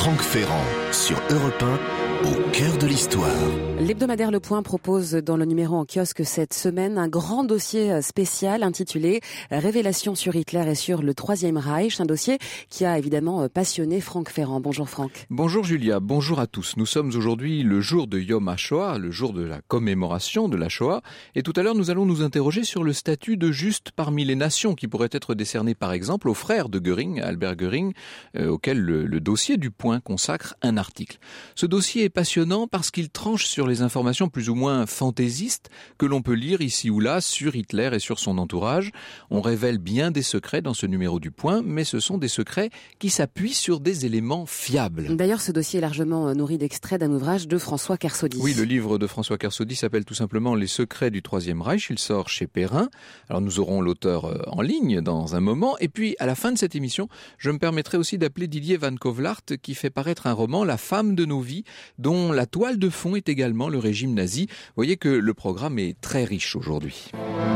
Franck Ferrand sur Europe 1, au cœur de l'histoire. L'hebdomadaire Le Point propose dans le numéro en kiosque cette semaine un grand dossier spécial intitulé « Révélations sur Hitler et sur le Troisième Reich ». Un dossier qui a évidemment passionné Franck Ferrand. Bonjour Franck. Bonjour Julia, bonjour à tous. Nous sommes aujourd'hui le jour de Yom HaShoah, le jour de la commémoration de la Shoah. Et tout à l'heure, nous allons nous interroger sur le statut de juste parmi les nations qui pourrait être décerné par exemple aux frères de Göring, Albert Göring, auquel le dossier du Point consacre un article. Ce dossier est passionnant parce qu'il tranche sur les informations plus ou moins fantaisistes que l'on peut lire ici ou là sur Hitler et sur son entourage. On révèle bien des secrets dans ce numéro du Point, mais ce sont des secrets qui s'appuient sur des éléments fiables. D'ailleurs, ce dossier est largement nourri d'extraits d'un ouvrage de François Kersaudy. Oui, le livre de François Kersaudy s'appelle tout simplement « Les secrets du Troisième Reich ». Il sort chez Perrin. Alors nous aurons l'auteur en ligne dans un moment. Et puis, à la fin de cette émission, je me permettrai aussi d'appeler Didier Van Kovlart qui fait paraître un roman « La femme de nos vies » dont la toile de fond est également le régime nazi. Vous voyez que le programme est très riche aujourd'hui.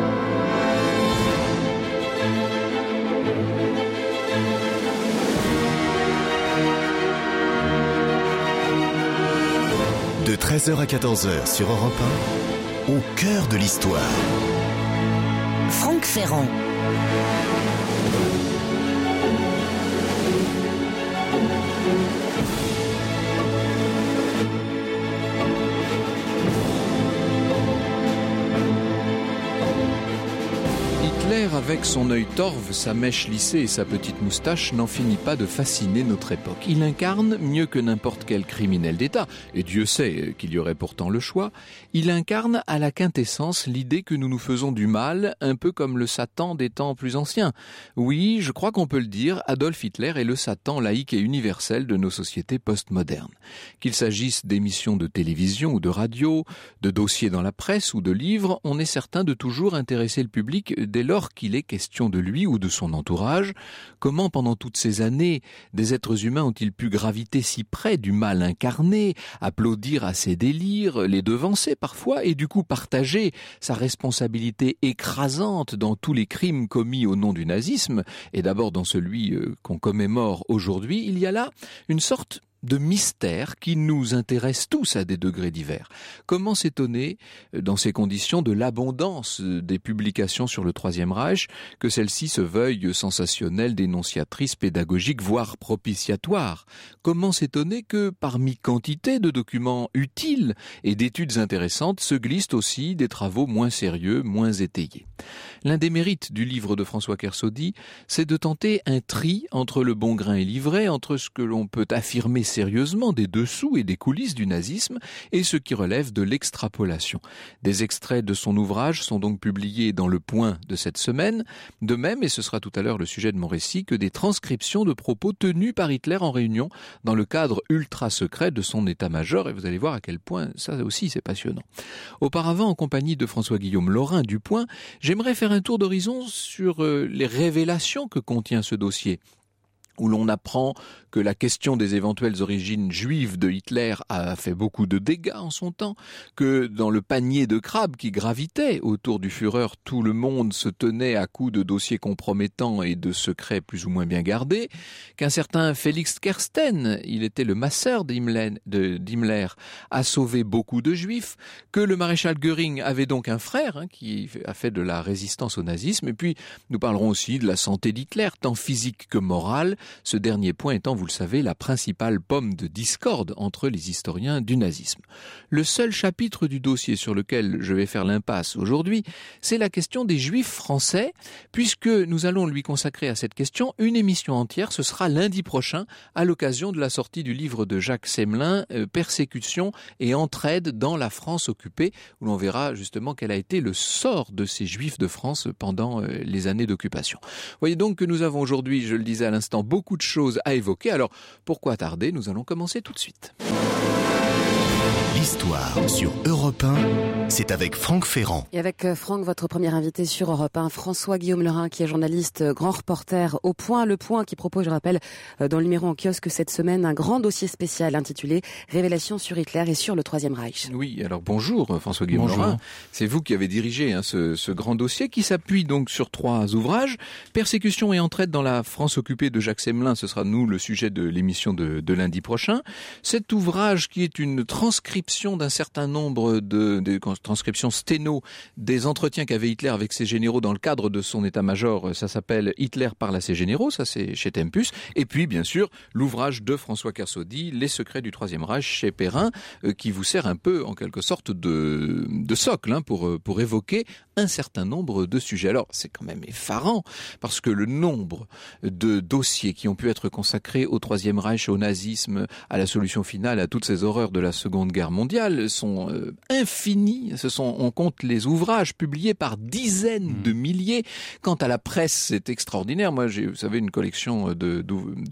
De 13h à 14h sur Europe 1, au cœur de l'histoire. Franck Ferrand. Hitler, avec son œil torve, sa mèche lissée et sa petite moustache, n'en finit pas de fasciner notre époque. Il incarne, mieux que n'importe quel criminel d'État, et Dieu sait qu'il y aurait pourtant le choix, il incarne à la quintessence l'idée que nous nous faisons du mal, un peu comme le Satan des temps plus anciens. Oui, je crois qu'on peut le dire, Adolf Hitler est le Satan laïque et universel de nos sociétés postmodernes. Qu'il s'agisse d'émissions de télévision ou de radio, de dossiers dans la presse ou de livres, on est certain de toujours intéresser le public dès lors qu'il est question de lui ou de son entourage. Comment pendant toutes ces années des êtres humains ont-ils pu graviter si près du mal incarné, applaudir à ses délires, les devancer parfois et du coup partager sa responsabilité écrasante dans tous les crimes commis au nom du nazisme et d'abord dans celui qu'on commémore aujourd'hui. Il y a là une sorte de mystère qui nous intéresse tous à des degrés divers. Comment s'étonner, dans ces conditions, de l'abondance des publications sur le Troisième Reich, que celles-ci se veuillent sensationnelles, dénonciatrices, pédagogiques, voire propitiatoires? Comment s'étonner que, parmi quantité de documents utiles et d'études intéressantes, se glissent aussi des travaux moins sérieux, moins étayés? L'un des mérites du livre de François Kersaudy, c'est de tenter un tri entre le bon grain et l'ivraie, entre ce que l'on peut affirmer sérieusement des dessous et des coulisses du nazisme et ce qui relève de l'extrapolation. Des extraits de son ouvrage sont donc publiés dans le Point de cette semaine, de même, et ce sera tout à l'heure le sujet de mon récit, que des transcriptions de propos tenus par Hitler en réunion dans le cadre ultra secret de son état-major, et vous allez voir à quel point ça aussi c'est passionnant. Auparavant, en compagnie de François-Guillaume Laurin du Point, j'aimerais faire un tour d'horizon sur les révélations que contient ce dossier, où l'on apprend que la question des éventuelles origines juives de Hitler a fait beaucoup de dégâts en son temps, que dans le panier de crabes qui gravitait autour du Führer, tout le monde se tenait à coups de dossiers compromettants et de secrets plus ou moins bien gardés, qu'un certain Félix Kersten, il était le masseur d'Himmler, a sauvé beaucoup de juifs, que le maréchal Göring avait donc un frère qui a fait de la résistance au nazisme, et puis nous parlerons aussi de la santé d'Hitler, tant physique que morale, ce dernier point étant, vous le savez, la principale pomme de discorde entre les historiens du nazisme. Le seul chapitre du dossier sur lequel je vais faire l'impasse aujourd'hui, c'est la question des juifs français, puisque nous allons lui consacrer à cette question une émission entière. Ce sera lundi prochain, à l'occasion de la sortie du livre de Jacques Semelin, Persécution et entraide dans la France occupée, où l'on verra justement quel a été le sort de ces juifs de France pendant les années d'occupation. Vous voyez donc que nous avons aujourd'hui, je le disais à l'instant, beaucoup de choses à évoquer. Alors, pourquoi tarder? Nous allons commencer tout de suite. L'histoire sur Europe 1, c'est avec Franck Ferrand. Et avec Franck, votre premier invité sur Europe 1, François-Guillaume Lerin, qui est journaliste, grand reporter au Point. Le Point qui propose, je rappelle, dans le numéro en kiosque cette semaine, un grand dossier spécial intitulé « Révélations sur Hitler et sur le Troisième Reich ». Oui, alors bonjour François-Guillaume Lerin. C'est vous qui avez dirigé ce grand dossier qui s'appuie donc sur 3 ouvrages. Persécution et entraide dans la France occupée de Jacques Semelin, ce sera nous le sujet de l'émission de lundi prochain. Cet ouvrage qui est une transcription d'un certain nombre de transcriptions sténo des entretiens qu'avait Hitler avec ses généraux dans le cadre de son état-major, ça s'appelle Hitler parle à ses généraux, ça c'est chez Tempus. Et puis bien sûr l'ouvrage de François Kersaudy, Les secrets du Troisième Reich chez Perrin, qui vous sert un peu en quelque sorte de socle pour évoquer un certain nombre de sujets. Alors c'est quand même effarant parce que le nombre de dossiers qui ont pu être consacrés au Troisième Reich, au nazisme, à la solution finale, à toutes ces horreurs de la Seconde Guerre mondiale sont infinis. On compte les ouvrages publiés par dizaines de milliers. Quant à la presse, c'est extraordinaire. Moi, j'ai, vous savez, une collection de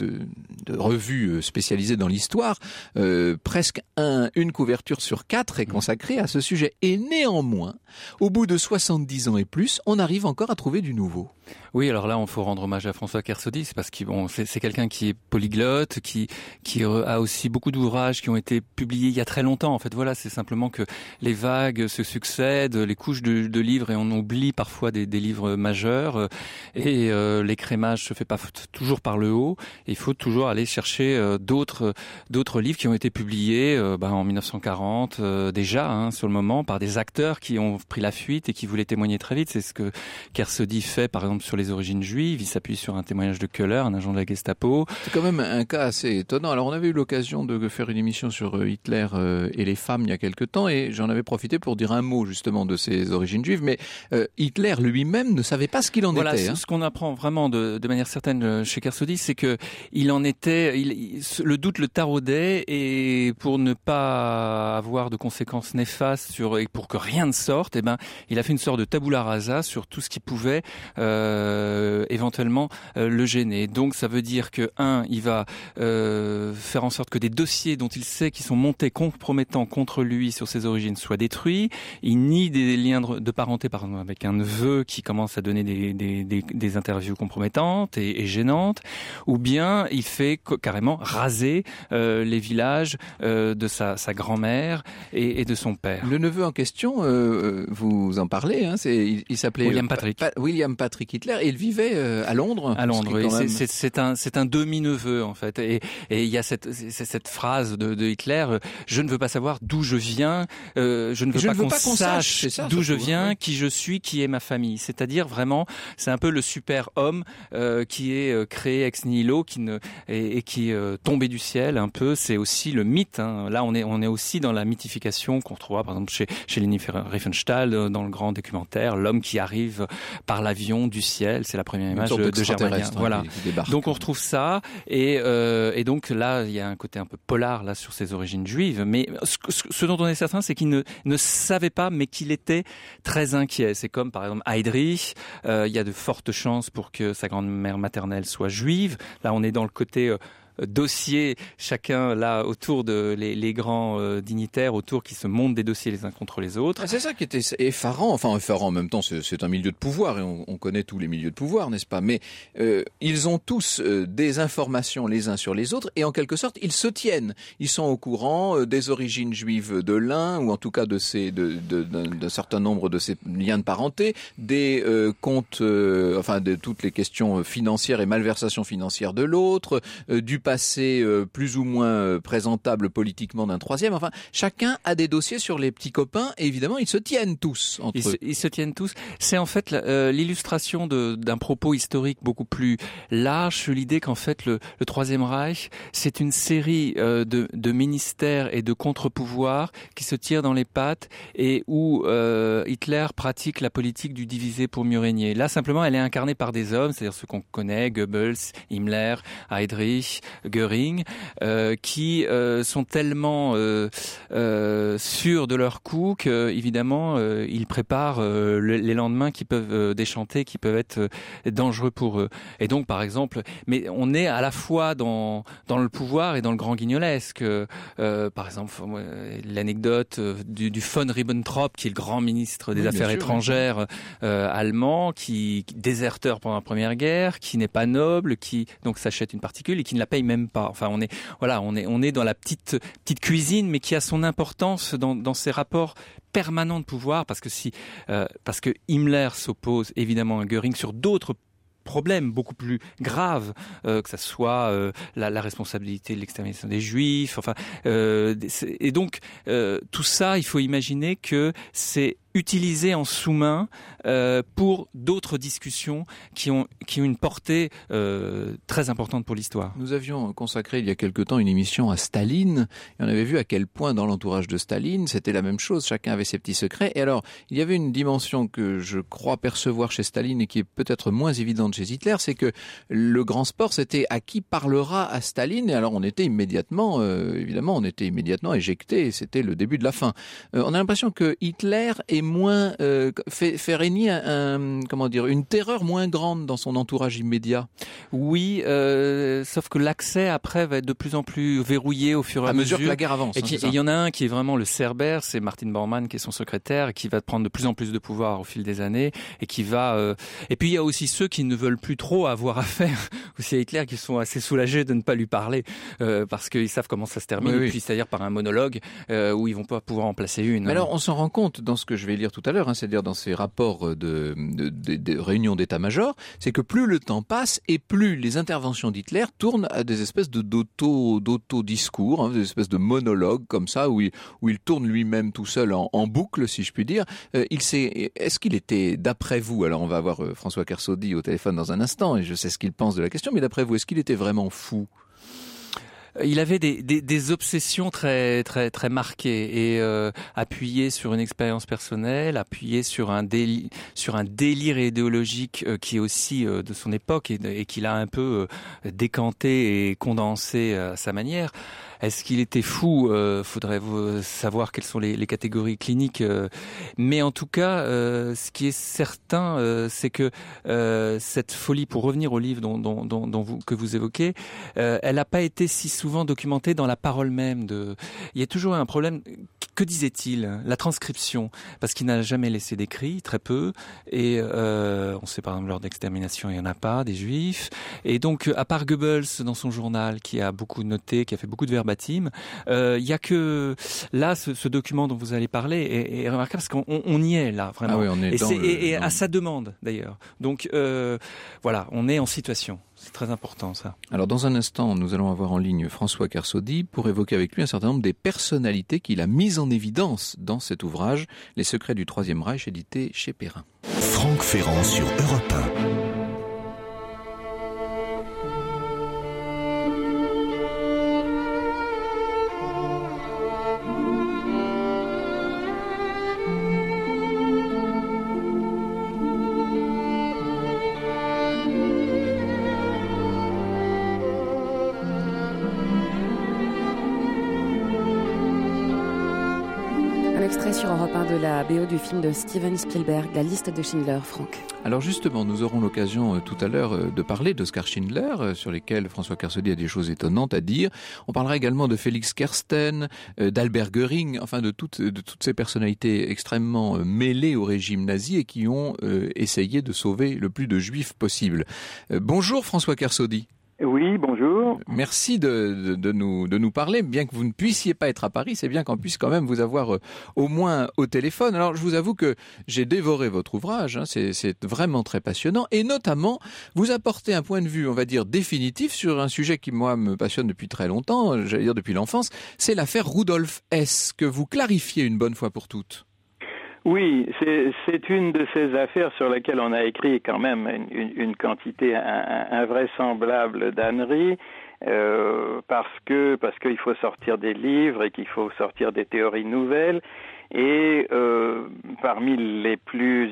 revues spécialisées dans l'histoire. Presque une couverture sur 4 est consacrée à ce sujet. Et néanmoins, au bout de 70 ans et plus, on arrive encore à trouver du nouveau. Oui, alors là, on faut rendre hommage à François Kersaudy, c'est parce que c'est quelqu'un qui est polyglotte, qui a aussi beaucoup d'ouvrages qui ont été publiés il y a très longtemps. En fait, voilà, c'est simplement que les vagues se succèdent, les couches de livres, et on oublie parfois des livres majeurs, et l'écrémage se fait pas toujours par le haut. Et il faut toujours aller chercher d'autres livres qui ont été publiés en 1940 déjà, sur le moment, par des acteurs qui ont pris la fuite et qui voulaient témoigner très vite. C'est ce que Kersaudy fait, par exemple, sur les origines juives. Il s'appuie sur un témoignage de Köhler, un agent de la Gestapo. C'est quand même un cas assez étonnant. Alors, on avait eu l'occasion de faire une émission sur Hitler et les femmes il y a quelque temps, et j'en avais profité pour dire un mot justement de ses origines juives, mais Hitler lui-même ne savait pas ce qu'il en était. Ce qu'on apprend vraiment de manière certaine chez Kersaudy, c'est que il en était, le doute le taraudait, et pour ne pas avoir de conséquences néfastes et pour que rien ne sorte, il a fait une sorte de tabula rasa sur tout ce qui pouvait éventuellement le gêner. Donc ça veut dire que il va faire en sorte que des dossiers dont il sait qu'ils sont montés compromettants contre lui sur ses origines soient détruits. Il nie des liens de parenté, par exemple, avec un neveu qui commence à donner des interviews compromettantes et gênantes, ou bien il fait carrément raser les villages de sa grand-mère et de son père. Le neveu en question, vous en parlez, il s'appelait William Patrick Hitler, et il vivait à Londres. À Londres, oui. C'est un demi-neveu en fait, et il y a cette phrase de Hitler, je ne veux pas savoir d'où je viens, je ne veux pas qu'on sache d'où je viens, qui je suis, qui est ma famille. C'est-à-dire vraiment, c'est un peu le super homme qui est créé ex nihilo, qui est tombé du ciel un peu. C'est aussi le mythe. Là, on est aussi dans la mythification qu'on trouvera par exemple chez Leni Riefenstahl dans le grand documentaire, l'homme qui arrive par l'avion du ciel. C'est la première image de Germania. Voilà. Donc on retrouve ça, et donc là il y a un côté un peu polar là sur ses origines juives. Mais ce dont on est certain, c'est qu'il ne savait pas, mais qu'il était très inquiet. C'est comme par exemple Heydrich. Il y a de fortes chances pour que sa grand-mère maternelle soit juive. Là on est dans le côté dossiers, chacun là autour de les grands dignitaires autour qui se montent des dossiers les uns contre les autres. C'est ça qui était effarant, effarant en même temps, c'est un milieu de pouvoir, et on connaît tous les milieux de pouvoir, n'est-ce pas? Mais ils ont tous des informations les uns sur les autres, et en quelque sorte ils se tiennent. Ils sont au courant des origines juives de l'un, ou en tout cas d'un certain nombre de ces liens de parenté, des comptes, de toutes les questions financières et malversations financières de l'autre, du passé plus ou moins présentable politiquement d'un troisième. Enfin, chacun a des dossiers sur les petits copains, et évidemment, ils se tiennent tous entre eux. Ils se tiennent tous. C'est en fait l'illustration d'un propos historique beaucoup plus large sur l'idée qu'en fait, le Troisième Reich, c'est une série de ministères et de contre-pouvoirs qui se tirent dans les pattes, et où Hitler pratique la politique du diviser pour mieux régner. Là, simplement, elle est incarnée par des hommes, c'est-à-dire ceux qu'on connaît, Goebbels, Himmler, Heydrich, Göring, qui sont tellement sûrs de leur coup qu'évidemment ils préparent les lendemains qui peuvent déchanter, qui peuvent être dangereux pour eux. Et donc par exemple, mais on est à la fois dans le pouvoir et dans le grand guignolesque. Par exemple, l'anecdote du von Ribbentrop, qui est le grand ministre des Affaires étrangères allemand, qui déserteur pendant la Première Guerre, qui n'est pas noble, qui donc s'achète une particule et qui ne la paye même pas. Enfin, on est dans la petite cuisine, mais qui a son importance dans ces rapports permanents de pouvoir, parce que Himmler s'oppose évidemment à Göring sur d'autres problèmes beaucoup plus graves, que ça soit la responsabilité de l'extermination des Juifs, et donc tout ça, il faut imaginer que c'est utilisé en sous-main pour d'autres discussions qui ont une portée très importante pour l'histoire. Nous avions consacré il y a quelque temps une émission à Staline, et on avait vu à quel point dans l'entourage de Staline, c'était la même chose, chacun avait ses petits secrets. Et alors, il y avait une dimension que je crois percevoir chez Staline et qui est peut-être moins évidente chez Hitler, c'est que le grand sport, c'était à qui parlera à Staline. Et alors, on était immédiatement éjecté, et c'était le début de la fin. On a l'impression que Hitler est moins fait régner une terreur moins grande dans son entourage immédiat. Oui, sauf que l'accès après va être de plus en plus verrouillé au fur et à mesure que la guerre avance. Et il y en a un qui est vraiment le cerbère, c'est Martin Bormann qui est son secrétaire et qui va prendre de plus en plus de pouvoir au fil des années et qui va. Et puis il y a aussi ceux qui ne veulent plus trop avoir affaire aussi à Hitler, qui sont assez soulagés de ne pas lui parler parce qu'ils savent comment ça se termine. Oui. Et puis c'est-à-dire par un monologue où ils vont pas pouvoir en placer une. Mais alors on s'en rend compte dans ce que je vais lire tout à l'heure, c'est-à-dire dans ces rapports de réunions d'état-major, c'est que plus le temps passe et plus les interventions d'Hitler tournent à des espèces d'auto-discours, des espèces de monologues comme ça, où il tourne lui-même tout seul en boucle, si je puis dire. Est-ce qu'il était, d'après vous, alors on va avoir François Kersaudy au téléphone dans un instant, et je sais ce qu'il pense de la question, mais d'après vous, est-ce qu'il était vraiment fou ? Il avait des obsessions très très très marquées et appuyées sur une expérience personnelle, appuyées sur un délire idéologique qui est aussi de son époque et qu'il a un peu décanté et condensé à sa manière. Est-ce qu'il était fou ? Faudrait savoir quelles sont les catégories cliniques. Mais en tout cas, ce qui est certain, c'est que cette folie, pour revenir au livre que vous évoquez, elle n'a pas été si souvent documentée dans la parole même. Il y a toujours un problème. Que disait-il ? La transcription, parce qu'il n'a jamais laissé d'écrit, très peu. Et on sait par exemple lors d'extermination, il n'y en a pas, des Juifs. Et donc, à part Goebbels dans son journal, qui a beaucoup noté, qui a fait beaucoup de verbatim, il y a que là ce document dont vous allez parler est remarquable parce qu'on y est là vraiment. Ah oui, on est à sa demande d'ailleurs. Donc voilà, on est en situation. C'est très important ça. Alors dans un instant, nous allons avoir en ligne François Kersaudy pour évoquer avec lui un certain nombre des personnalités qu'il a mises en évidence dans cet ouvrage, Les secrets du Troisième Reich, édité chez Perrin. Franck Ferrand sur Europe 1. Sur Europe 1 de la BO du film de Steven Spielberg, La liste de Schindler, Franck. Alors justement, nous aurons l'occasion tout à l'heure de parler d'Oskar Schindler, sur lesquels François Kersaudy a des choses étonnantes à dire. On parlera également de Félix Kersten, d'Albert Göring, enfin de toutes ces personnalités extrêmement mêlées au régime nazi et qui ont essayé de sauver le plus de juifs possible. Bonjour François Kersaudy. Oui, bonjour. Merci de nous parler, bien que vous ne puissiez pas être à Paris, c'est bien qu'on puisse quand même vous avoir au moins au téléphone. Alors je vous avoue que j'ai dévoré votre ouvrage, c'est vraiment très passionnant, et notamment vous apportez un point de vue, on va dire, définitif sur un sujet qui moi me passionne depuis très longtemps, j'allais dire depuis l'enfance, c'est l'affaire Rudolf Hess, que vous clarifiez une bonne fois pour toutes. Oui, c'est une de ces affaires sur lesquelles on a écrit quand même une quantité invraisemblable d'âneries, parce qu'il faut sortir des livres et qu'il faut sortir des théories nouvelles. Et parmi les plus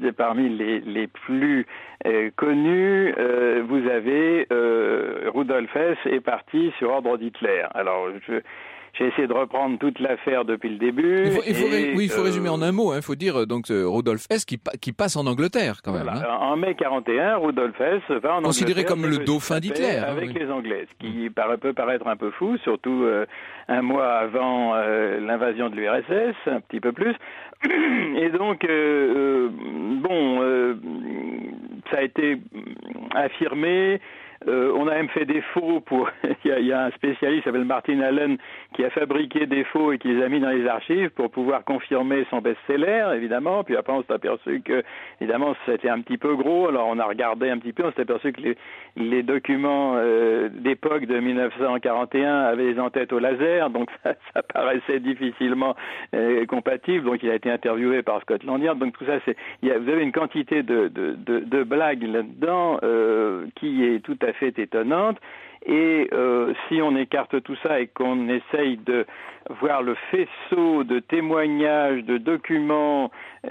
connus, vous avez Rudolf Hess est parti sur ordre d'Hitler. Alors j'ai essayé de reprendre toute l'affaire depuis le début. Il faut résumer en un mot. Il faut dire donc Rudolf Hess qui passe en Angleterre quand même. Voilà. En mai 41, Rudolf Hess va en Angleterre. Considéré comme le dauphin d'Hitler. Avec les Anglais, ce qui peut paraître un peu fou, surtout un mois avant l'invasion de l'URSS, un petit peu plus. Et donc, ça a été affirmé. On a même fait des faux il y a un spécialiste qui s'appelle Martin Allen qui a fabriqué des faux et qui les a mis dans les archives pour pouvoir confirmer son best-seller, évidemment. Puis après, on s'est aperçu que, évidemment, c'était un petit peu gros. Alors, on a regardé un petit peu, on s'est aperçu que les documents d'époque de 1941 avaient les entêtes au laser, donc ça paraissait difficilement compatible. Donc, il a été interviewé par Scotland Yard. Donc, tout ça, vous avez une quantité de blagues là-dedans qui est tout à fait étonnante. Et si on écarte tout ça et qu'on essaye de voir le faisceau de témoignages, de documents,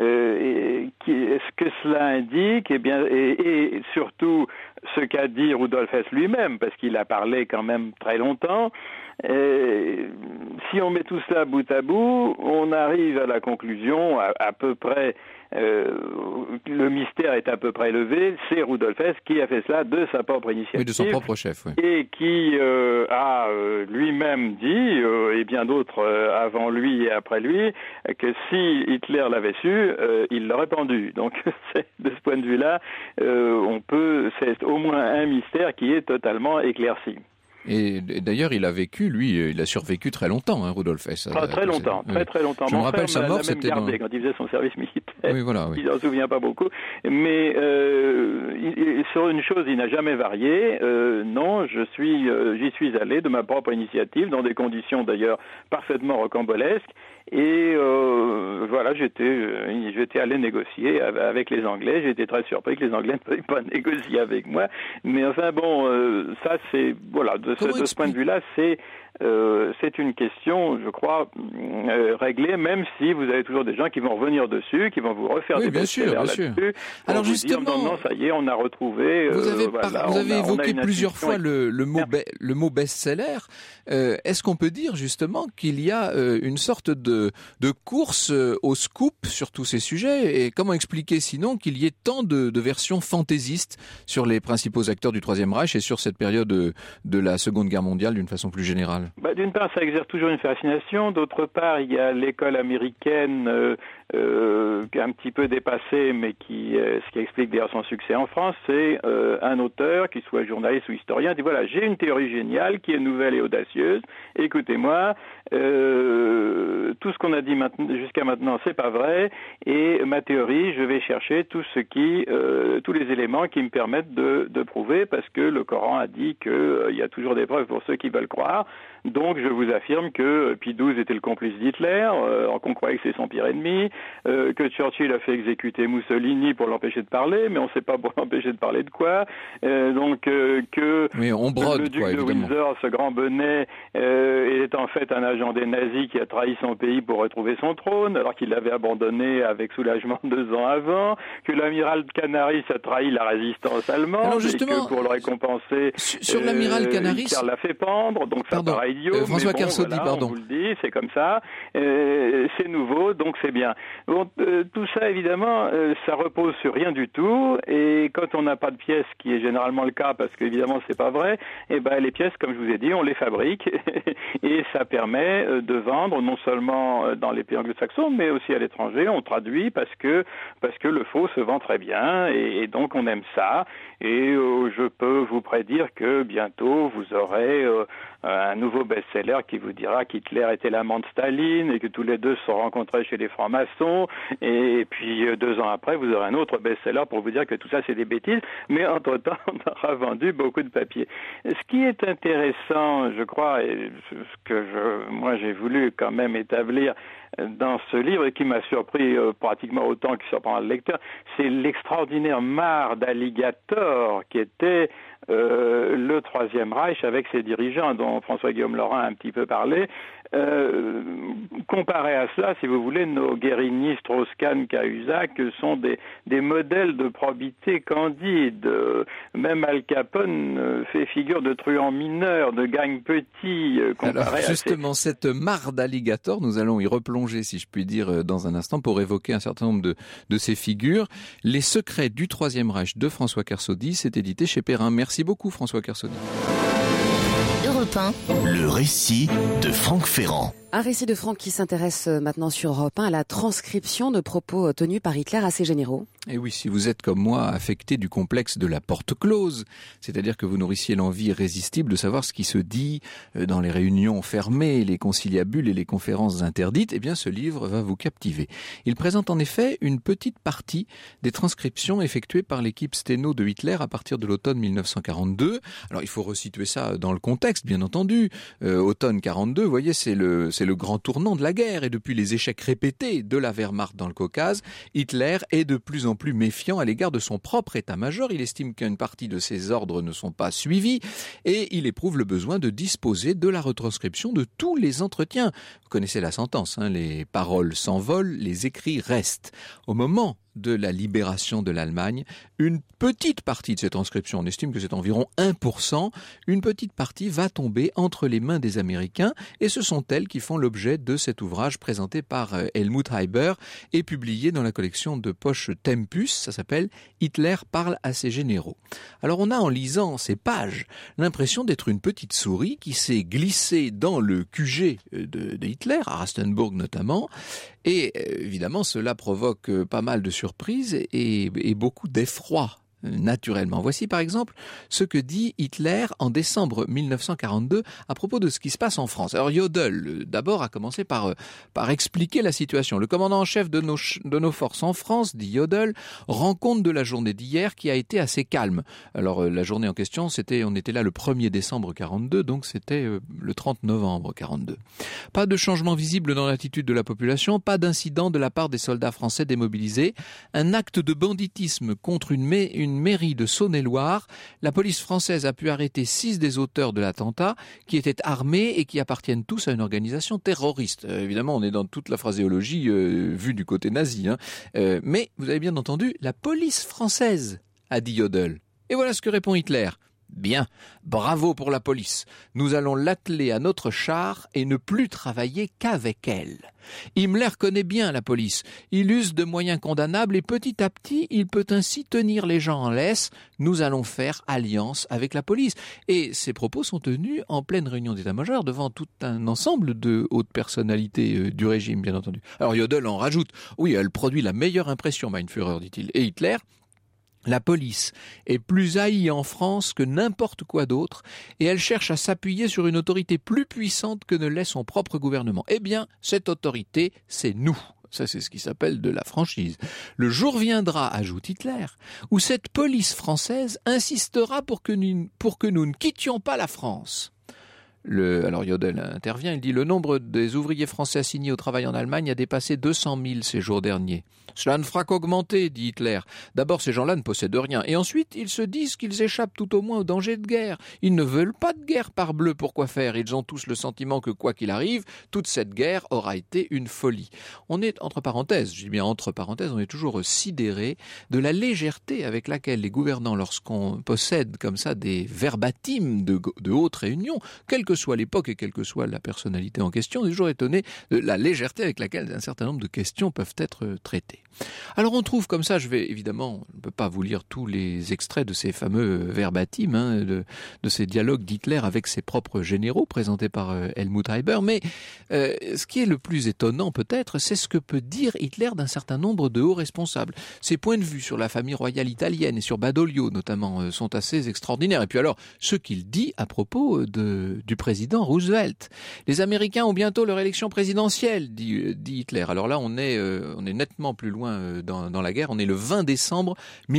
ce que cela indique, et surtout ce qu'a dit Rudolf Hess lui-même, parce qu'il a parlé quand même très longtemps, si on met tout cela bout à bout, on arrive à la conclusion à peu près, le mystère est à peu près levé, c'est Rudolf Hess qui a fait cela de sa propre initiative. Oui, de son propre chef, oui. Et qui a lui-même dit, et bien d'autres avant lui et après lui, que si Hitler l'avait su, il l'aurait pendu. Donc, de ce point de vue-là, c'est au moins un mystère qui est totalement éclairci. Et d'ailleurs, il a survécu très longtemps, Rudolf Hess. Très longtemps. Je me rappelle sa mort, c'était quand il faisait son service militaire. Oui, voilà, oui. Il n'en souvient pas beaucoup. Mais sur une chose, il n'a jamais varié. Non, j'y suis allé de ma propre initiative, dans des conditions d'ailleurs parfaitement rocambolesques. Et voilà, j'étais allé négocier avec les Anglais. J'ai été très surpris que les Anglais ne veuillent pas négocier avec moi. Mais enfin bon, ça c'est voilà, de ce point de vue-là, c'est une question, je crois, réglée, même si vous avez toujours des gens qui vont revenir dessus, qui vont vous refaire des best-sellers là-dessus. Alors justement, non, ça y est, on a retrouvé. Vous avez évoqué plusieurs fois le mot best-seller. Est-ce qu'on peut dire justement qu'il y a une sorte de course au scoop sur tous ces sujets, et comment expliquer sinon qu'il y ait tant de versions fantaisistes sur les principaux acteurs du Troisième Reich et sur cette période de la Seconde Guerre mondiale d'une façon plus générale? D'une part, ça exerce toujours une fascination. D'autre part, il y a l'école américaine qui est un petit peu dépassée, mais ce qui explique d'ailleurs son succès en France, c'est un auteur, qu'il soit journaliste ou historien, dit voilà, j'ai une théorie géniale qui est nouvelle et audacieuse. Écoutez-moi, tout ce qu'on a dit jusqu'à maintenant, c'est pas vrai. Et ma théorie, je vais chercher tous les éléments qui me permettent de prouver, parce que le Coran a dit qu'il y a toujours des preuves pour ceux qui veulent croire. Donc, je vous affirme que Pie XII était le complice d'Hitler, qu'on croyait que c'est son pire ennemi, que Churchill a fait exécuter Mussolini pour l'empêcher de parler, mais on ne sait pas pour l'empêcher de parler de quoi. Le duc de Windsor, ce grand bonnet, est en fait un agent des nazis qui a trahi son pays pour retrouver son trône, alors qu'il l'avait abandonné avec soulagement 2 ans avant, que l'amiral Canaris a trahi la résistance allemande, alors justement, et que pour le récompenser, sur l'amiral Canaris, Hitler l'a fait pendre, donc ça paraît idiot, François Kersaudy, voilà, pardon. On vous le dit, c'est comme ça, c'est nouveau, donc c'est bien. Bon, tout ça, évidemment, ça repose sur rien du tout, et quand on n'a pas de pièces, qui est généralement le cas, parce qu'évidemment c'est pas vrai, et ben les pièces, comme je vous ai dit, on les fabrique, et ça permet de vendre non seulement dans les pays anglo-saxons, mais aussi à l'étranger. On traduit parce que le faux se vend très bien, et donc on aime ça. Et je peux vous prédire que bientôt vous aurez un nouveau best-seller qui vous dira qu'Hitler était l'amant de Staline et que tous les deux se sont rencontrés chez les francs-maçons, et puis 2 ans après vous aurez un autre best-seller pour vous dire que tout ça c'est des bêtises, mais entre-temps on aura vendu beaucoup de papier. Ce qui est intéressant, je crois, et ce que moi j'ai voulu quand même établir dans ce livre, et qui m'a surpris pratiquement autant qu'il surprend le lecteur, c'est l'extraordinaire mare d'alligators qui était le Troisième Reich avec ses dirigeants, dont François-Guillaume Laurin a un petit peu parlé. Comparé à cela, si vous voulez, nos Guérini, Strauss-Kahn, Cahuzac sont des modèles de probité candide. Même Al Capone fait figure de truand mineur, de gang petit. Alors justement, cette mare d'alligator, nous allons y replonger, si je puis dire, dans un instant, pour évoquer un certain nombre de ces figures. Les secrets du Troisième Reich de François Kersaudy, c'est édité chez Perrin. Merci beaucoup François Kersaudy. Europe 1. Le récit de Franck Ferrand. Un récit de Franck qui s'intéresse maintenant sur Europe 1 à la transcription de propos tenus par Hitler à ses généraux. Et oui, si vous êtes comme moi affecté du complexe de la porte close, c'est-à-dire que vous nourrissiez l'envie irrésistible de savoir ce qui se dit dans les réunions fermées, les conciliabules et les conférences interdites, eh bien ce livre va vous captiver. Il présente en effet une petite partie des transcriptions effectuées par l'équipe sténo de Hitler à partir de l'automne 1942. Alors il faut resituer ça dans le contexte, bien entendu. Automne 42, vous voyez, c'est le grand tournant de la guerre, et depuis les échecs répétés de la Wehrmacht dans le Caucase, Hitler est de plus en plus méfiant à l'égard de son propre état-major. Il estime qu'une partie de ses ordres ne sont pas suivis et il éprouve le besoin de disposer de la retranscription de tous les entretiens. Vous connaissez la sentence, les paroles s'envolent, les écrits restent. Au moment de la libération de l'Allemagne, une petite partie de ces transcriptions, on estime que c'est environ 1%, une petite partie va tomber entre les mains des Américains, et ce sont elles qui font l'objet de cet ouvrage présenté par Helmut Heiber et publié dans la collection de poche Tempus. Ça s'appelle « Hitler parle à ses généraux ». Alors on a, en lisant ces pages, l'impression d'être une petite souris qui s'est glissée dans le QG de Hitler, à Rastenburg notamment, et évidemment cela provoque pas mal de surprises et beaucoup d'effroi. Naturellement. Voici par exemple ce que dit Hitler en décembre 1942 à propos de ce qui se passe en France. Alors Jodl, d'abord, a commencé par expliquer la situation. Le commandant en chef de nos forces en France, dit Jodl, rend compte de la journée d'hier qui a été assez calme. Alors la journée en question, on était là le 1er décembre 42, donc c'était le 30 novembre 42. Pas de changement visible dans l'attitude de la population, pas d'incident de la part des soldats français démobilisés, un acte de banditisme contre une mairie de Saône-et-Loire. La police française a pu arrêter 6 des auteurs de l'attentat qui étaient armés et qui appartiennent tous à une organisation terroriste. Évidemment, on est dans toute la phraséologie vue du côté nazi. Mais vous avez bien entendu, la police française, a dit Jodl. Et voilà ce que répond Hitler. Bien, bravo pour la police. Nous allons l'atteler à notre char et ne plus travailler qu'avec elle. Himmler connaît bien la police. Il use de moyens condamnables et petit à petit, il peut ainsi tenir les gens en laisse. Nous allons faire alliance avec la police. Et ces propos sont tenus en pleine réunion d'état-major devant tout un ensemble de hautes personnalités du régime, bien entendu. Alors Jodl en rajoute. Oui, elle produit la meilleure impression, mein Führer, dit-il. Et Hitler: la police est plus haïe en France que n'importe quoi d'autre et elle cherche à s'appuyer sur une autorité plus puissante que ne l'est son propre gouvernement. Eh bien, cette autorité, c'est nous. Ça, c'est ce qui s'appelle de la franchise. Le jour viendra, ajoute Hitler, où cette police française insistera pour que nous ne quittions pas la France. Alors Jodl intervient, il dit: le nombre des ouvriers français assignés au travail en Allemagne a dépassé 200 000 ces jours derniers. Cela ne fera qu'augmenter, dit Hitler. D'abord, ces gens-là ne possèdent rien. Et ensuite, ils se disent qu'ils échappent tout au moins au danger de guerre. Ils ne veulent pas de guerre parbleu, pourquoi faire? Ils ont tous le sentiment que, quoi qu'il arrive, toute cette guerre aura été une folie. On est, entre parenthèses, je dis bien entre parenthèses, on est toujours sidéré de la légèreté avec laquelle les gouvernants, lorsqu'on possède comme ça des verbatims de haute réunion, quelle que soit l'époque et quelle que soit la personnalité en question, on est toujours étonné de la légèreté avec laquelle un certain nombre de questions peuvent être traitées. Alors on trouve comme ça, je ne peux pas vous lire tous les extraits de ces fameux verbatims, de ces dialogues d'Hitler avec ses propres généraux présentés par Helmut Heiber, mais ce qui est le plus étonnant peut-être, c'est ce que peut dire Hitler d'un certain nombre de hauts responsables. Ses points de vue sur la famille royale italienne et sur Badoglio notamment sont assez extraordinaires. Et puis alors, ce qu'il dit à propos du président Roosevelt. Les Américains ont bientôt leur élection présidentielle, dit Hitler. Alors là, on est nettement plus loin dans la guerre. On est le 20 décembre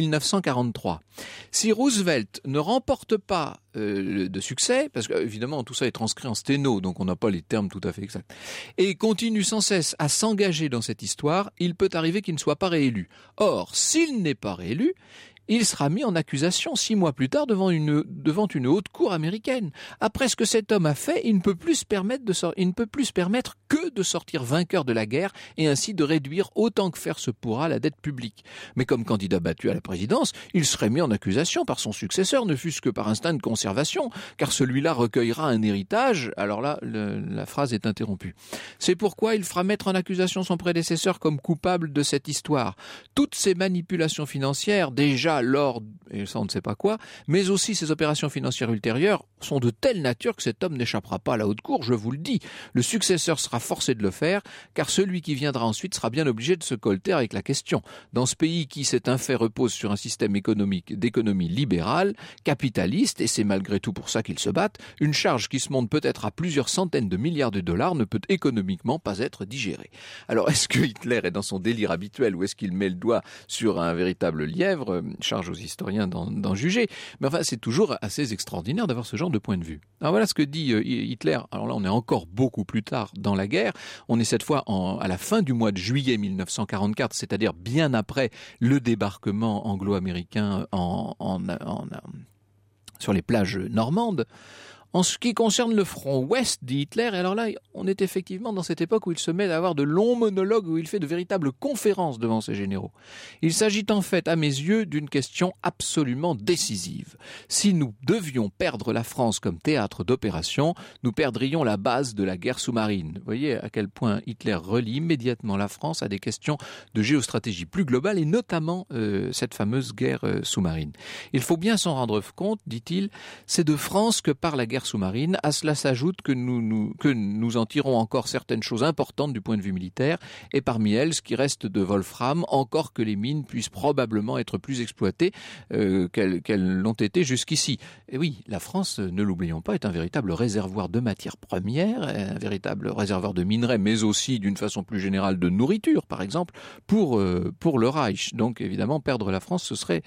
1943. Si Roosevelt ne remporte pas de succès, parce qu'évidemment tout ça est transcrit en sténo, donc on n'a pas les termes tout à fait exacts, et continue sans cesse à s'engager dans cette histoire, il peut arriver qu'il ne soit pas réélu. Or, s'il n'est pas réélu, il sera mis en accusation 6 mois plus tard devant une haute cour américaine. Après ce que cet homme a fait, il ne peut plus se permettre que de sortir vainqueur de la guerre et ainsi de réduire autant que faire se pourra la dette publique. Mais comme candidat battu à la présidence, il serait mis en accusation par son successeur, ne fût-ce que par instinct de conservation, car celui-là recueillera un héritage. Alors là, la phrase est interrompue. C'est pourquoi il fera mettre en accusation son prédécesseur comme coupable de cette histoire. Toutes ces manipulations financières, déjà lors, et ça on ne sait pas quoi, mais aussi ces opérations financières ultérieures, sont de telle nature que cet homme n'échappera pas à la haute cour, je vous le dis. Le successeur sera forcé de le faire, car celui qui viendra ensuite sera bien obligé de se colter avec la question. Dans ce pays qui, c'est un fait, repose sur un système d'économie libérale, capitaliste, et c'est malgré tout pour ça qu'ils se battent, une charge qui se monte peut-être à plusieurs centaines de milliards de dollars ne peut économiquement pas être digérée. Alors, est-ce que Hitler est dans son délire habituel ou est-ce qu'il met le doigt sur un véritable lièvre? Charge aux historiens d'en juger. Mais enfin, c'est toujours assez extraordinaire d'avoir ce genre de point de vue. Alors voilà ce que dit Hitler. Alors là, on est encore beaucoup plus tard dans la guerre. On est cette fois à la fin du mois de juillet 1944, c'est-à-dire bien après le débarquement anglo-américain sur les plages normandes. En ce qui concerne le front ouest, dit Hitler, et alors là, on est effectivement dans cette époque où il se met à avoir de longs monologues, où il fait de véritables conférences devant ses généraux. Il s'agit en fait, à mes yeux, d'une question absolument décisive. Si nous devions perdre la France comme théâtre d'opération, nous perdrions la base de la guerre sous-marine. Vous voyez à quel point Hitler relie immédiatement la France à des questions de géostratégie plus globale, et notamment cette fameuse guerre sous-marine. Il faut bien s'en rendre compte, dit-il, c'est de France que par la guerre sous-marine. À cela s'ajoute que nous en tirons encore certaines choses importantes du point de vue militaire, et parmi elles, ce qui reste de Wolfram, encore que les mines puissent probablement être plus exploitées qu'elles l'ont été jusqu'ici. Et oui, la France, ne l'oublions pas, est un véritable réservoir de matières premières, un véritable réservoir de minerais, mais aussi d'une façon plus générale de nourriture, par exemple, pour le Reich. Donc évidemment, perdre la France, ce serait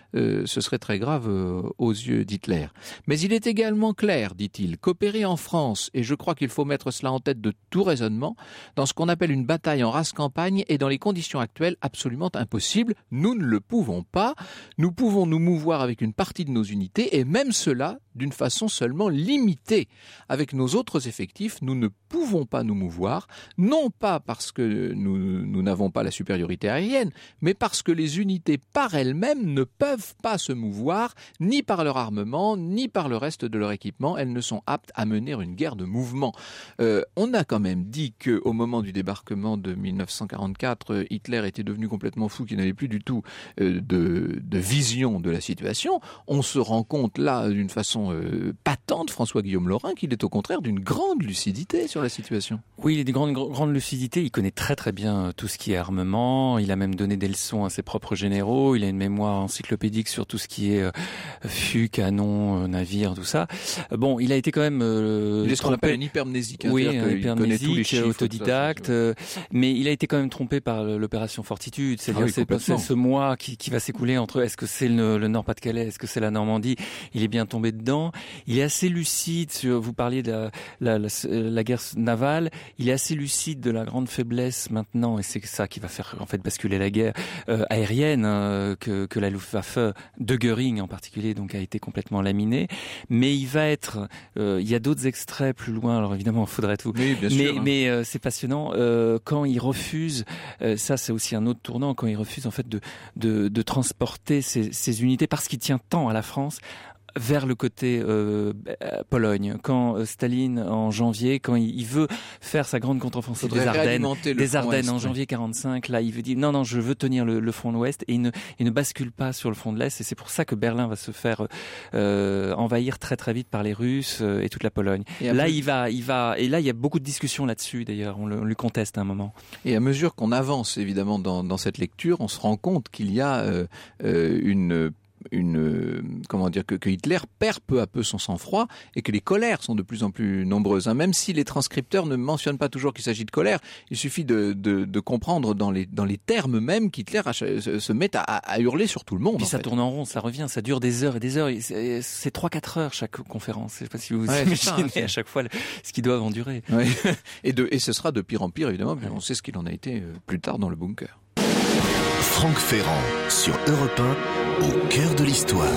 très grave aux yeux d'Hitler. Mais il est également clair, dit-il, qu'opérer en France, et je crois qu'il faut mettre cela en tête de tout raisonnement, dans ce qu'on appelle une bataille en race campagne est dans les conditions actuelles absolument impossible. Nous ne le pouvons pas. Nous pouvons nous mouvoir avec une partie de nos unités, et même cela d'une façon seulement limitée. Avec nos autres effectifs, nous ne pouvons pas nous mouvoir, non pas parce que nous n'avons pas la supériorité aérienne, mais parce que les unités par elles-mêmes ne peuvent pas se mouvoir, ni par leur armement, ni par le reste de leur équipement. Elles ne sont aptes à mener une guerre de mouvement. On a quand même dit qu'au moment du débarquement de 1944, Hitler était devenu complètement fou, qu'il n'avait plus du tout de vision de la situation. On se rend compte là, d'une façon patente, François-Guillaume Laurin, qu'il est au contraire d'une grande lucidité sur la situation. Oui, il est d'une grande lucidité. Il connaît très très bien tout ce qui est armement. Il a même donné des leçons à ses propres généraux. Il a une mémoire encyclopédique sur tout ce qui est fût, canon, navire, tout ça. Bon, il a été quand même il est ce qu'on appelle un hypermnésique. Oui, un hypermnésique, autodidacte. Mais il a été quand même trompé par l'opération Fortitude. C'est-à-dire c'est ce mois qui va s'écouler entre est-ce que c'est le Nord-Pas-de-Calais, est-ce que c'est la Normandie. Il est bien tombé dedans. Il est assez lucide sur, vous parliez de la guerre navale, il est assez lucide de la grande faiblesse maintenant, et c'est ça qui va faire en fait basculer la guerre aérienne, que la Luftwaffe de Göring en particulier donc a été complètement laminée. Mais il va être, il y a d'autres extraits plus loin, alors évidemment il faudrait tout, oui, bien sûr, mais c'est passionnant quand il refuse, ça c'est aussi un autre tournant, quand il refuse en fait de transporter ces unités parce qu'il tient tant à la France vers le côté Pologne. Quand Staline, en janvier, quand il veut faire sa grande contre-offensive des Ardennes en janvier 45, là, il veut dire non, je veux tenir le front de l'Ouest, et il ne bascule pas sur le front de l'Est, et c'est pour ça que Berlin va se faire envahir très très vite par les Russes et toute la Pologne. Et là, il va, et là, il y a beaucoup de discussions là-dessus, d'ailleurs, on lui conteste à un moment. Et à mesure qu'on avance, évidemment, dans cette lecture, on se rend compte qu'il y a comment dire, que Hitler perd peu à peu son sang-froid et que les colères sont de plus en plus nombreuses. Même si les transcripteurs ne mentionnent pas toujours qu'il s'agit de colère, il suffit de comprendre dans les termes même qu'Hitler se met à hurler sur tout le monde. Puis ça tourne en rond, ça revient, ça dure des heures et des heures. C'est 3-4 heures chaque conférence. Je ne sais pas si vous imaginez à chaque fois ce qu'ils doivent endurer. Ouais. Et ce sera de pire en pire, évidemment, mais on sait ce qu'il en a été plus tard dans le bunker. Franck Ferrand sur Europe 1, au cœur de l'histoire.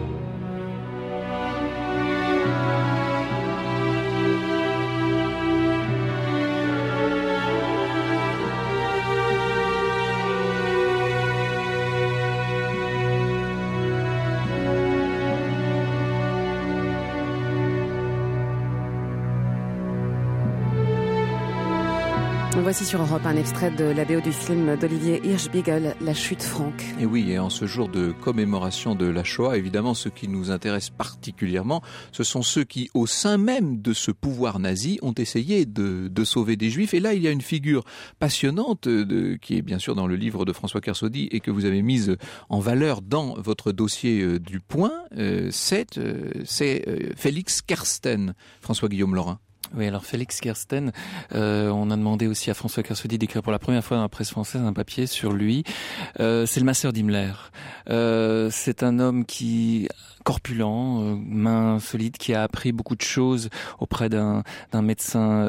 Voici sur Europe un extrait de la BO du film d'Olivier Hirschbiegel, La chute Franck. Et oui, et en ce jour de commémoration de la Shoah, évidemment, ce qui nous intéresse particulièrement, ce sont ceux qui, au sein même de ce pouvoir nazi, ont essayé de sauver des Juifs. Et là, il y a une figure passionnante qui est bien sûr dans le livre de François Kersaudy et que vous avez mise en valeur dans votre dossier du Point. C'est Félix Kersten, François-Guillaume Laurin. Oui, alors Félix Kersten, on a demandé aussi à François Kersaudy d'écrire pour la première fois dans la presse française un papier sur lui. C'est le masseur d'Himmler. C'est un homme qui corpulent, main solide, qui a appris beaucoup de choses auprès d'un médecin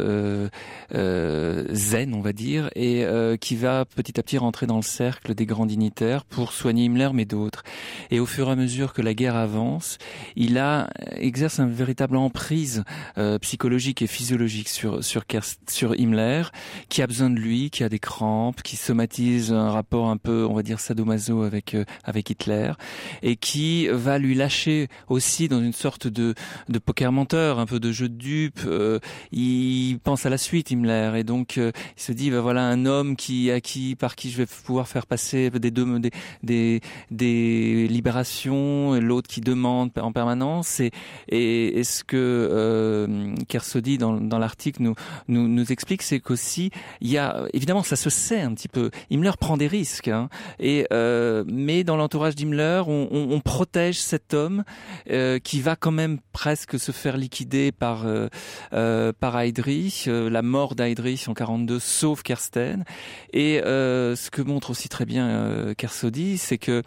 zen, on va dire, et qui va petit à petit rentrer dans le cercle des grands dignitaires pour soigner Himmler, mais d'autres. Et au fur et à mesure que la guerre avance, il exerce une véritable emprise psychologique et physiologique sur Himmler, qui a besoin de lui, qui a des crampes, qui somatise un rapport un peu, on va dire, sadomaso avec Hitler, et qui va lui lâcher aussi dans une sorte de poker menteur, un peu de jeu de dupe. Il pense à la suite, Himmler, et donc il se dit voilà un homme par qui je vais pouvoir faire passer des libérations, et l'autre qui demande en permanence. Et ce que Kersaudy dans l'article nous explique, c'est qu'aussi il y a évidemment, ça se sait un petit peu, Himmler prend des risques, hein, mais dans l'entourage d'Himmler, on protège cet homme qui va quand même presque se faire liquider par Heydrich. La mort d'Heydrich en 42 sauve Kersten. Et ce que montre aussi très bien Kersaudy, c'est que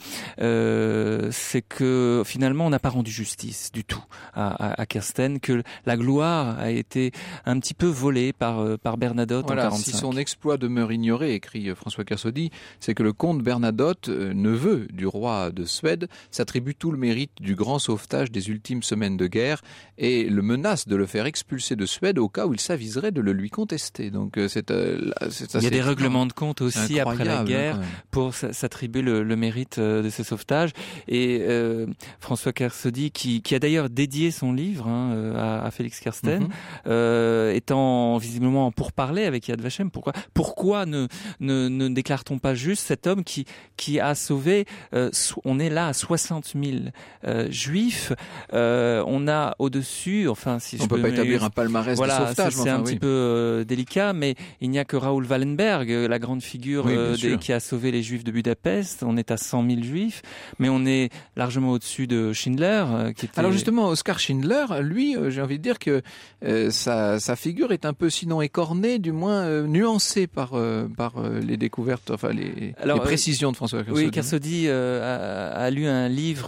finalement on n'a pas rendu justice du tout à Kersten, que la gloire a été un petit peu volée par Bernadotte en 45. Si son exploit demeure ignoré, écrit François Kersaudy, c'est que le comte Bernadotte, neveu du roi de Suède, s'attribue tout le mérite du grand sauvetage des ultimes semaines de guerre et le menace de le faire expulser de Suède au cas où il s'aviserait de le lui contester. Donc il y a des règlements de compte aussi après la guerre pour s'attribuer le mérite de ces sauvetages. Et François Kersaudy, qui a d'ailleurs dédié son livre à Félix Kersten, étant visiblement en pourparlers avec Yad Vashem. Pourquoi ne déclare-t-on pas juste cet homme qui a sauvé, on est là à 60 000 juifs, on a au-dessus, enfin si on peut pas établir un palmarès de sauvetage, c'est un petit peu délicat, mais il n'y a que Raoul Wallenberg, la grande figure qui a sauvé les juifs de Budapest. On est à 100 000 juifs, mais on est largement au-dessus de Schindler, qui était... Alors justement, Oskar Schindler, lui, j'ai envie de dire que sa figure est un peu, sinon écornée, du moins nuancée par les découvertes, enfin les précisions de François Kersaudy. Oui, Kersaudy a lu un livre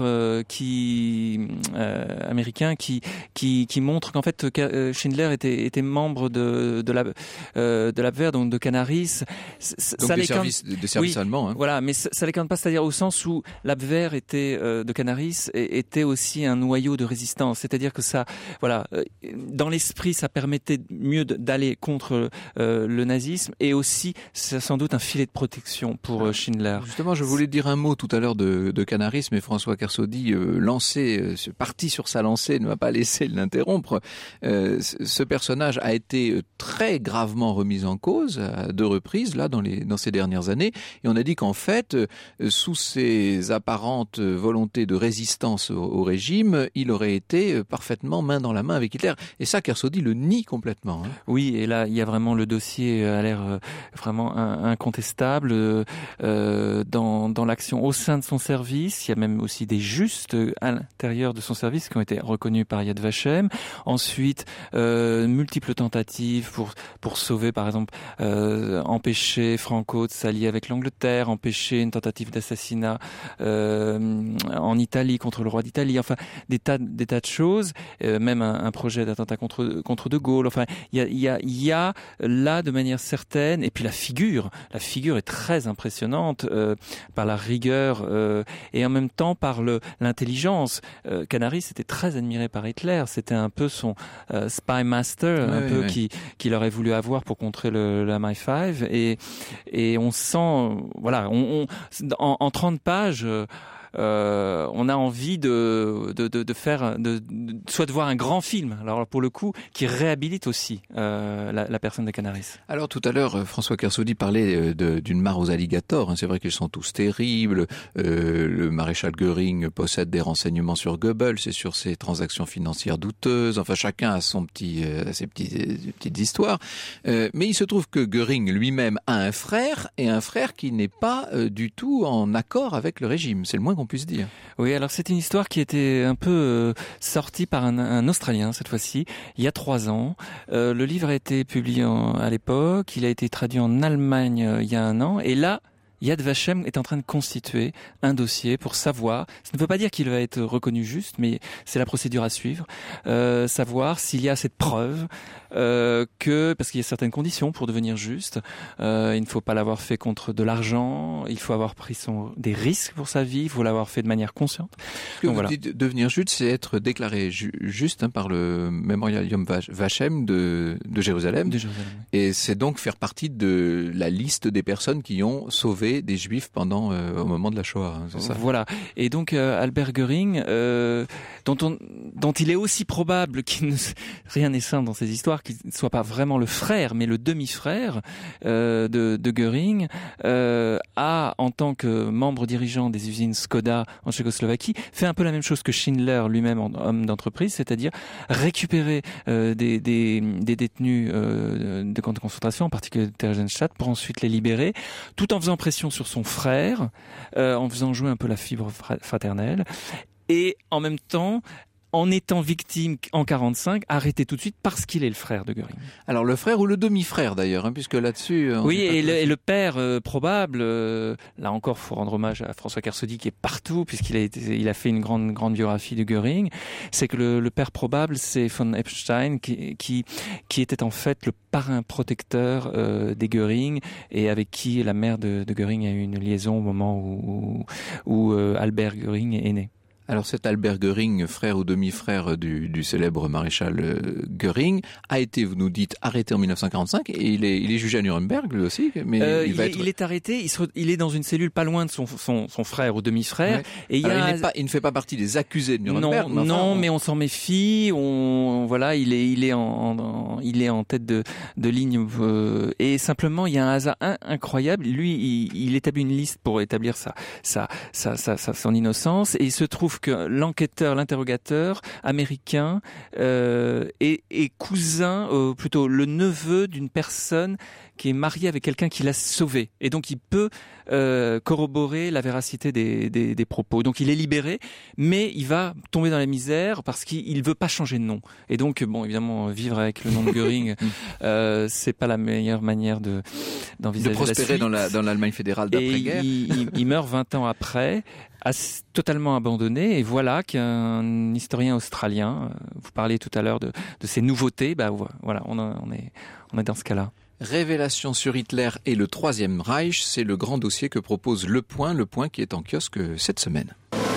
américain qui montre qu'en fait Schindler était membre de l'Abwehr, donc de Canaris. Donc des services allemands. Hein. Voilà, mais ça l'écarte pas, c'est-à-dire au sens où l'Abwehr de Canaris était aussi un noyau de résistance, c'est-à-dire que ça, dans l'esprit, ça permettait mieux d'aller contre le nazisme, et aussi c'est sans doute un filet de protection pour Schindler. Justement, je voulais dire un mot tout à l'heure de Canaris, mais François Kersaudy parti sur sa lancée, ne m'a pas laissé l'interrompre. Ce personnage a été très gravement remis en cause à 2 reprises là dans ces dernières années, et on a dit qu'en fait, sous ses apparentes volontés de résistance au régime, il aurait été parfaitement main dans la main avec Hitler. Et ça, Kersaudy le nie complètement. Hein. Oui, et là, il y a vraiment, le dossier a l'air vraiment incontestable dans l'action au sein de son service. Il y a même aussi des justes à l'intérieur de son service qui ont été reconnus par Yad Vashem. Ensuite, multiples tentatives pour sauver par par exemple empêcher Franco de s'allier avec l'Angleterre, empêcher une tentative d'assassinat en Italie contre le roi d'Italie, enfin des tas de choses, même un projet d'attentat contre De Gaulle. Enfin, il y a là de manière certaine, et puis la figure est très impressionnante par la rigueur et en même temps par l'intelligence. Canaris était très admiré par Hitler, c'était un peu son spy master, qu'il aurait voulu avoir pour contrer la MI5, et on sent, voilà, en 30 pages, on a envie de faire, soit de voir un grand film, alors pour le coup, qui réhabilite aussi la personne de Canaris. Alors tout à l'heure, François Kersaudi parlait d'une mare aux alligators. C'est vrai qu'ils sont tous terribles. Le maréchal Göring possède des renseignements sur Goebbels et sur ses transactions financières douteuses. Enfin, chacun a ses petites histoires. Mais il se trouve que Göring lui-même a un frère, et un frère qui n'est pas du tout en accord avec le régime. C'est le moins qu'on puisse dire. Oui, alors c'est une histoire qui était un peu sortie par un Australien cette fois-ci, il y a 3 ans. Le livre a été publié à l'époque, il a été traduit en Allemagne il y a 1 an, et là, Yad Vashem est en train de constituer un dossier pour savoir, ça ne veut pas dire qu'il va être reconnu juste, mais c'est la procédure à suivre, savoir s'il y a cette preuve parce qu'il y a certaines conditions pour devenir juste. Il ne faut pas l'avoir fait contre de l'argent, il faut avoir pris des risques pour sa vie, il faut l'avoir fait de manière consciente. Donc, vous dites devenir juste, c'est être déclaré juste par le Memorial Yom Vashem de Jérusalem. Et c'est donc faire partie de la liste des personnes qui ont sauvé des Juifs au moment de la Shoah, c'est ça. Voilà. Et donc Albert Göring, dont il est aussi probable rien n'est simple dans ces histoires, qu'il ne soit pas vraiment le frère, mais le demi-frère de Göring, a, en tant que membre dirigeant des usines Skoda en Tchécoslovaquie, fait un peu la même chose que Schindler lui-même, homme d'entreprise, c'est-à-dire récupérer des détenus de camps de concentration, en particulier de Theresienstadt, pour ensuite les libérer, tout en faisant pression sur son frère, en faisant jouer un peu la fibre fraternelle, et en même temps, en étant victime en 45, arrêté tout de suite parce qu'il est le frère de Göring. Alors le frère ou le demi-frère d'ailleurs, puisque là-dessus... Oui, et le père probable, là encore, faut rendre hommage à François Kersaudi qui est partout, puisqu'il a fait une grande biographie de Göring, c'est que le père probable, c'est von Epstein, qui était en fait le parrain protecteur des Göring, et avec qui la mère de Göring a eu une liaison au moment où Albert Göring est né. Alors cet Albert Göring, frère ou demi-frère du célèbre maréchal Göring, a été, vous nous dites, arrêté en 1945, et il est jugé à Nuremberg lui aussi. Mais il est arrêté, il est dans une cellule pas loin de son frère ou demi-frère. Ouais. Et il ne fait pas partie des accusés de Nuremberg. Mais on s'en méfie. Il est en tête de ligne. Et simplement, il y a un hasard incroyable. Lui, il établit une liste pour établir son innocence, et il se trouve que l'interrogateur américain est cousin, plutôt le neveu d'une personne qui est mariée avec quelqu'un qui l'a sauvé. Et donc il peut corroborer la véracité des propos. Donc il est libéré, mais il va tomber dans la misère parce qu'il veut pas changer de nom. Et donc, bon, évidemment, vivre avec le nom de Göring, c'est pas la meilleure manière d'envisager de prospérer la suite. dans l'Allemagne fédérale d'après-guerre. Il meurt 20 ans après, totalement abandonné, et voilà qu'un historien australien, vous parliez tout à l'heure de ces nouveautés, voilà, on est dans ce cas-là. Révélation sur Hitler et le Troisième Reich, c'est le grand dossier que propose Le Point qui est en kiosque cette semaine.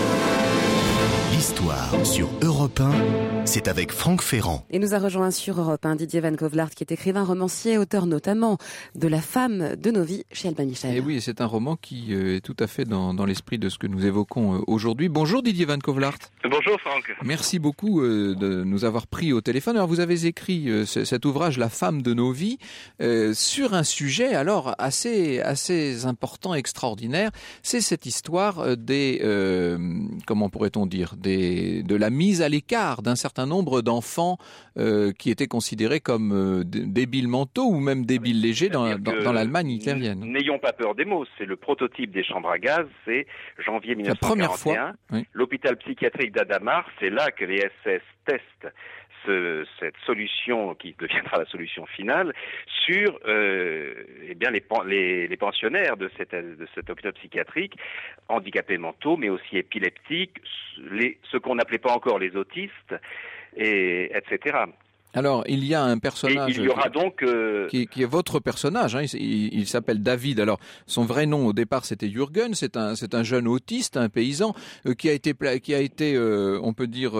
L'histoire sur Europe 1, c'est avec Franck Ferrand. Et nous a rejoint sur Europe 1 Didier Van Kovlart, qui est écrivain, romancier, auteur notamment de La femme de nos vies chez Albin Michel. Et oui, c'est un roman qui est tout à fait dans l'esprit de ce que nous évoquons aujourd'hui. Bonjour Didier Van Kovlart. Bonjour Franck. Merci beaucoup de nous avoir pris au téléphone. Alors vous avez écrit cet ouvrage La femme de nos vies sur un sujet alors assez important, extraordinaire. C'est cette histoire comment pourrait-on dire, de la mise à l'écart d'un certain nombre d'enfants qui étaient considérés comme débiles mentaux ou même débiles légers dans l'Allemagne hitlérienne. N'ayons pas peur des mots, c'est le prototype des chambres à gaz, c'est janvier 1941, la première fois, oui. L'hôpital psychiatrique d'Adamar, c'est là que les SS testent cette solution qui deviendra la solution finale sur les pensionnaires de cet hôpital psychiatrique, handicapés mentaux, mais aussi épileptiques, ceux qu'on n'appelait pas encore les autistes, etc. Alors, il y a un personnage il y aura donc qui est votre personnage. Hein, il s'appelle David. Alors, son vrai nom au départ c'était Jürgen. C'est un jeune autiste, un paysan qui a été, on peut dire,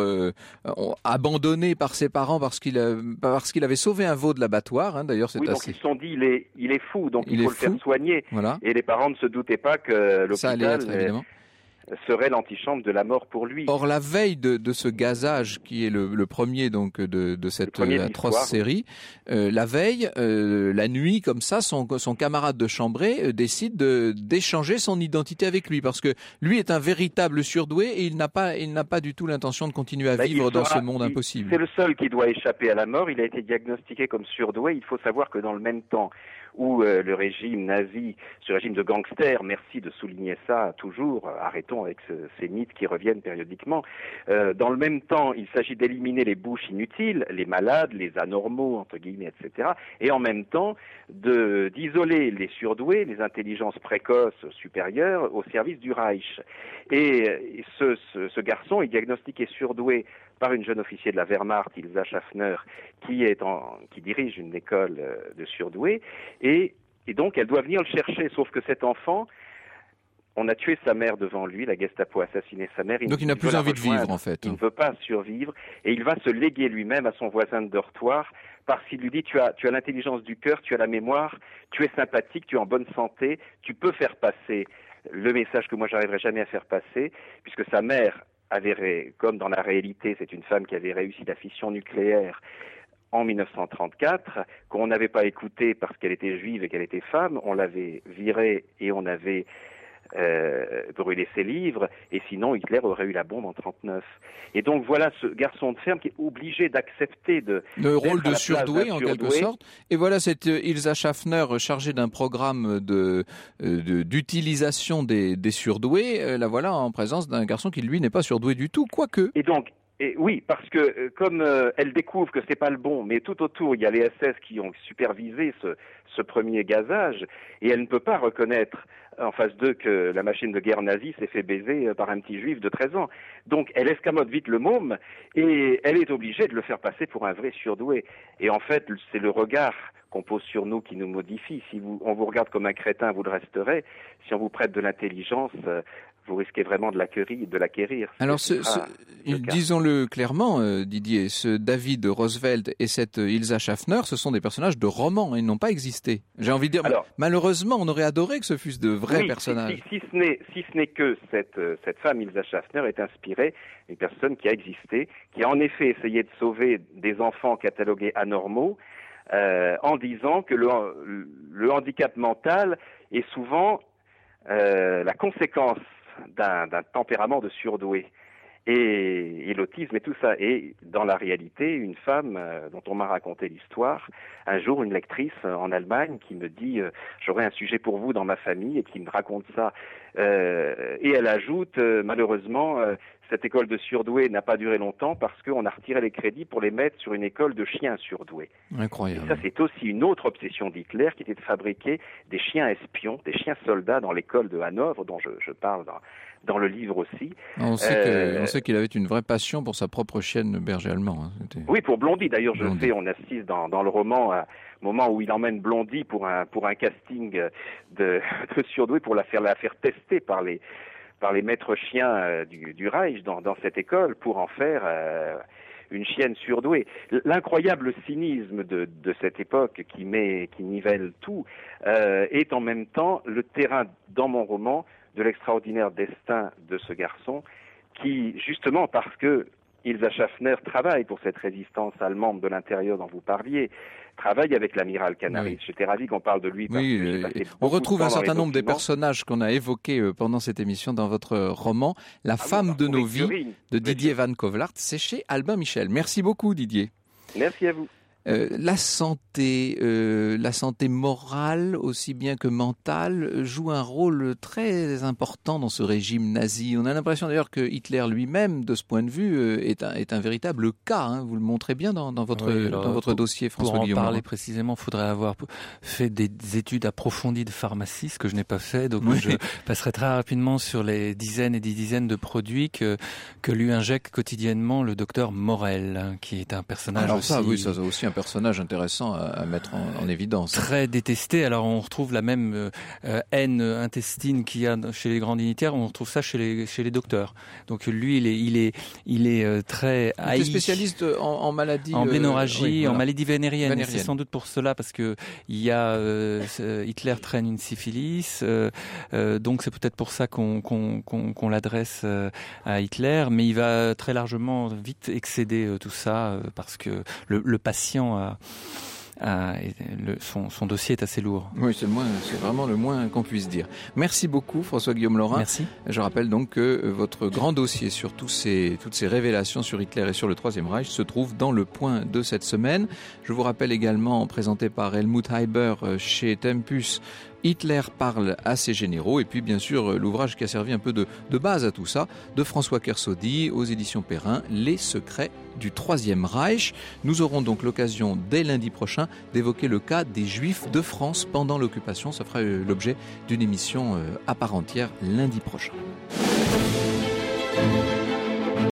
abandonné par ses parents parce qu'il avait sauvé un veau de l'abattoir. Hein, d'ailleurs, c'est donc ils se sont dit il est fou, donc il faut le faire soigner. Voilà. Et les parents ne se doutaient pas que ça allait l'hôpital être, évidemment, serait l'antichambre de la mort pour lui. Or, la veille de ce gazage, qui est le premier donc de cette atroce série, la veille, la nuit, comme ça, son camarade de chambrée décide d'échanger son identité avec lui, parce que lui est un véritable surdoué et il n'a pas du tout l'intention de continuer à vivre dans ce monde impossible. C'est le seul qui doit échapper à la mort. Il a été diagnostiqué comme surdoué. Il faut savoir que dans le même temps où le régime nazi, ce régime de gangsters, merci de souligner ça toujours, arrêtons avec ces mythes qui reviennent périodiquement, dans le même temps, il s'agit d'éliminer les bouches inutiles, les malades, les anormaux, entre guillemets, etc., et en même temps d'isoler les surdoués, les intelligences précoces supérieures au service du Reich. Et ce garçon est diagnostiqué surdoué par une jeune officier de la Wehrmacht, Ilsa Schaffner, qui dirige une école de surdoués, et donc elle doit venir le chercher, sauf que cet enfant, on a tué sa mère devant lui, la Gestapo a assassiné sa mère. Donc il n'a plus envie de vivre, en fait. Il ne veut pas survivre, et il va se léguer lui-même à son voisin de dortoir, parce qu'il lui dit tu as l'intelligence du cœur, tu as la mémoire, tu es sympathique, tu es en bonne santé, tu peux faire passer le message que moi j'arriverai jamais à faire passer, puisque sa mère comme dans la réalité, c'est une femme qui avait réussi la fission nucléaire en 1934, qu'on n'avait pas écoutée parce qu'elle était juive et qu'elle était femme, on l'avait virée et on avait brûlé ses livres, et sinon Hitler aurait eu la bombe en 1939. Et donc voilà ce garçon de ferme qui est obligé d'accepter le rôle de surdoué en quelque sorte. Et voilà cette Ilsa Schaffner chargée d'un programme d'utilisation des surdoués. La voilà en présence d'un garçon qui lui n'est pas surdoué du tout, quoique. Et oui, parce que comme elle découvre que c'est pas le bon, mais tout autour il y a les SS qui ont supervisé ce premier gazage, et elle ne peut pas reconnaître en face d'eux que la machine de guerre nazie s'est fait baiser par un petit juif de 13 ans. Donc elle escamote vite le môme, et elle est obligée de le faire passer pour un vrai surdoué. Et en fait, c'est le regard qu'on pose sur nous qui nous modifie. Si on vous regarde comme un crétin, vous le resterez. Si on vous prête de l'intelligence, vous risquez vraiment de l'acquérir. Alors, disons-le clairement, Didier, ce David Roosevelt et cette Ilsa Schaffner, ce sont des personnages de romans, ils n'ont pas existé. J'ai envie de dire, malheureusement, on aurait adoré que ce fussent de vrais personnages. Si ce n'est que cette femme, Ilsa Schaffner, est inspirée d'une personne qui a existé, qui a en effet essayé de sauver des enfants catalogués anormaux, en disant que le handicap mental est souvent la conséquence d'un tempérament de surdoué, et l'autisme et tout ça. Et dans la réalité, une femme dont on m'a raconté l'histoire, un jour une lectrice en Allemagne qui me dit j'aurai un sujet pour vous dans ma famille, et qui me raconte ça, et elle ajoute malheureusement cette école de surdoués n'a pas duré longtemps parce qu'on a retiré les crédits pour les mettre sur une école de chiens surdoués. Incroyable. Et ça, c'est aussi une autre obsession d'Hitler, qui était de fabriquer des chiens espions, des chiens soldats dans l'école de Hanovre, dont je parle dans le livre aussi. On sait qu'il avait une vraie passion pour sa propre chienne berger allemand. Hein. Oui, pour Blondie. D'ailleurs, on assiste dans le roman à moment où il emmène Blondie pour un casting de surdoué, pour la faire tester par les maîtres chiens du Reich dans cette école, pour en faire une chienne surdouée. L'incroyable cynisme de cette époque qui nivelle tout est en même temps le terrain, dans mon roman, de l'extraordinaire destin de ce garçon qui, justement parce que Ilsa Schaffner travaille pour cette résistance allemande de l'intérieur dont vous parliez, travaille avec l'amiral Canaris. Oui. J'étais ravi qu'on parle de lui. On retrouve un certain nombre des personnages qu'on a évoqués pendant cette émission dans votre roman, La femme de nos vies, de Didier Van Kovlart. C'est chez Albin Michel. Merci beaucoup, Didier. Merci à vous. La santé morale aussi bien que mentale joue un rôle très important dans ce régime nazi. On a l'impression d'ailleurs que Hitler lui-même, de ce point de vue, est un véritable cas. Hein. Vous le montrez bien dans votre dossier, François Guillaume. Pour en parler précisément, il faudrait avoir fait des études approfondies de pharmacie, ce que je n'ai pas fait. Donc je passerai très rapidement sur les dizaines et des dizaines de produits que lui injecte quotidiennement le docteur Morel, qui est un personnage ça aussi un personnage intéressant à mettre en évidence. Très détesté. Alors on retrouve la même haine intestine qu'il y a chez les grands dignitaires, on retrouve ça chez les docteurs. Donc lui, il est très haï. Il est spécialiste en maladies... En blénorragie, en maladies vénériennes. C'est sans doute pour cela, parce que Hitler traîne une syphilis, donc c'est peut-être pour ça qu'on l'adresse à Hitler, mais il va très largement vite excéder tout ça, parce que le patient son dossier est assez lourd. Oui, c'est vraiment le moins qu'on puisse dire. Merci beaucoup François Guillaume Laurin. Merci. Je rappelle donc que votre grand dossier sur toutes ces révélations sur Hitler et sur le Troisième Reich se trouve dans le Point de cette semaine. Je vous rappelle également, présenté par Helmut Heiber chez Tempus, Hitler parle à ses généraux, et puis bien sûr l'ouvrage qui a servi un peu de base à tout ça, de François Kersaudy aux éditions Perrin, Les secrets du Troisième Reich. Nous aurons donc l'occasion dès lundi prochain d'évoquer le cas des Juifs de France pendant l'occupation. Ça fera l'objet d'une émission à part entière lundi prochain.